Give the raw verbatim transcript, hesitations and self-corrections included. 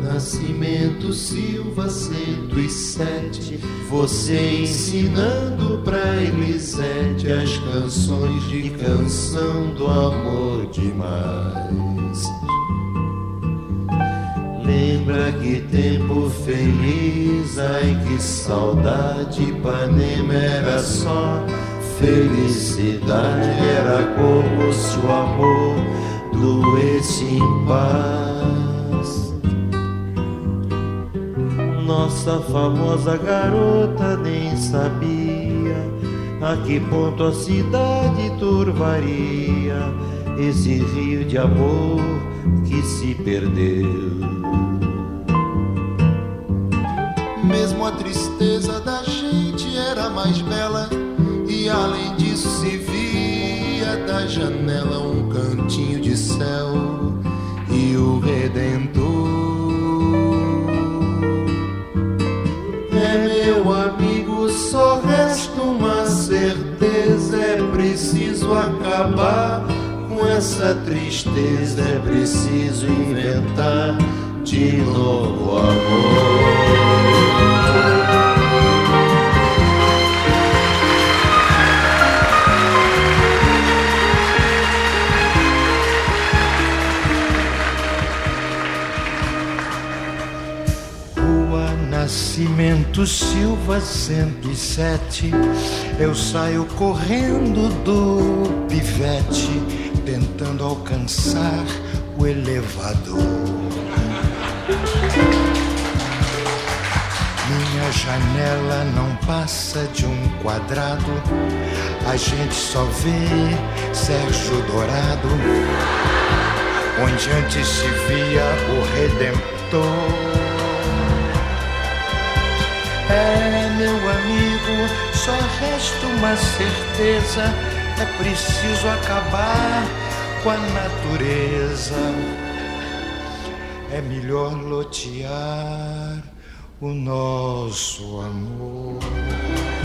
Nascimento Silva cento e sete, você ensinando pra Elisete as canções de canção do amor demais. Lembra que tempo feliz, ai que saudade, Ipanema era só felicidade, era como se o amor doesse em paz. Nossa famosa garota nem sabia a que ponto a cidade turvaria esse rio de amor que se perdeu. Mesmo a tristeza da gente era mais bela, e além disso se via da janela um cantinho de céu e o Redentor. É, meu amigo, só resta uma certeza: é preciso acabar com essa tristeza, é preciso inventar de novo amor. Nascimento Silva cento e sete, eu saio correndo do pivete, tentando alcançar o elevador. Minha janela não passa de um quadrado, a gente só vê Sérgio Dourado, onde antes se via o Redentor. É, meu amigo, só resta uma certeza: é preciso acabar com a natureza. É melhor lotear o nosso amor.